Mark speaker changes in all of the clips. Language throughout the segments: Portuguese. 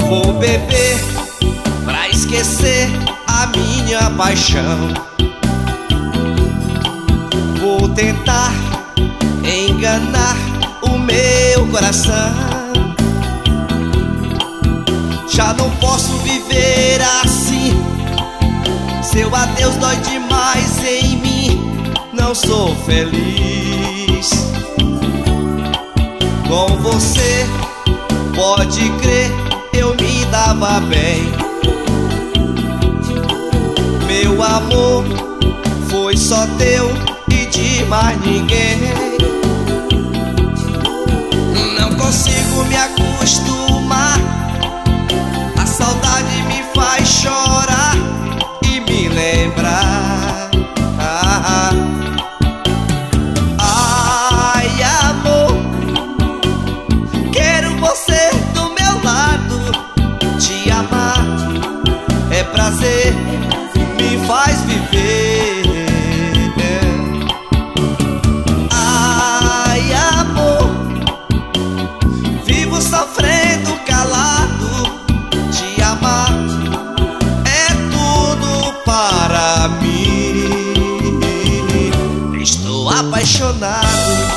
Speaker 1: Vou beber pra esquecer a minha paixão. Vou tentar enganar o meu coração. Já não posso viver assim. Seu adeus dói demais em mim. Não sou feliz com você. Pode crer, eu me dava bem. Meu amor foi só teu e de mais ninguém. Não consigo me acostumar. A saudade me faz chorar e me lembrar. Ai, amor, quero você do meu lado. Te amar é prazer, me faz viver. Ai, amor, vivo sofrendo calado. Te amar é tudo para mim. Estou apaixonado.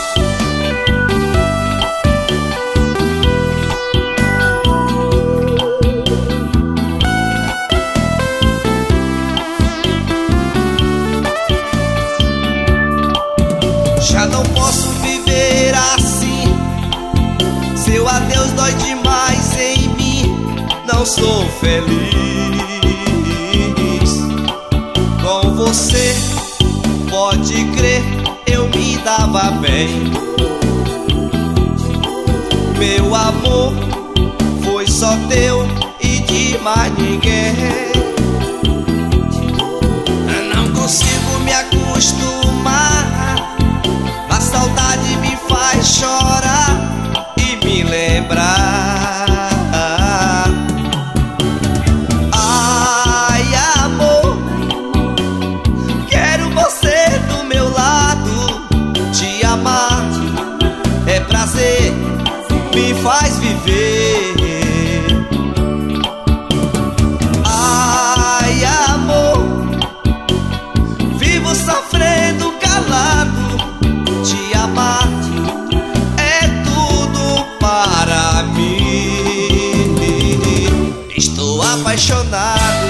Speaker 1: Já não posso viver assim. Seu adeus dói demais em mim. Não sou feliz com você. Pode crer, eu me dava bem. Meu amor foi só teu e de mais ninguém. Não consigo me acostumar. A saudade me faz chorar e me lembrar. Ai, amor, quero você do meu lado. Te amar é prazer, me faz viver. Ai, amor, vivo sofrendo calado. Te amar é tudo para mim. Estou apaixonado.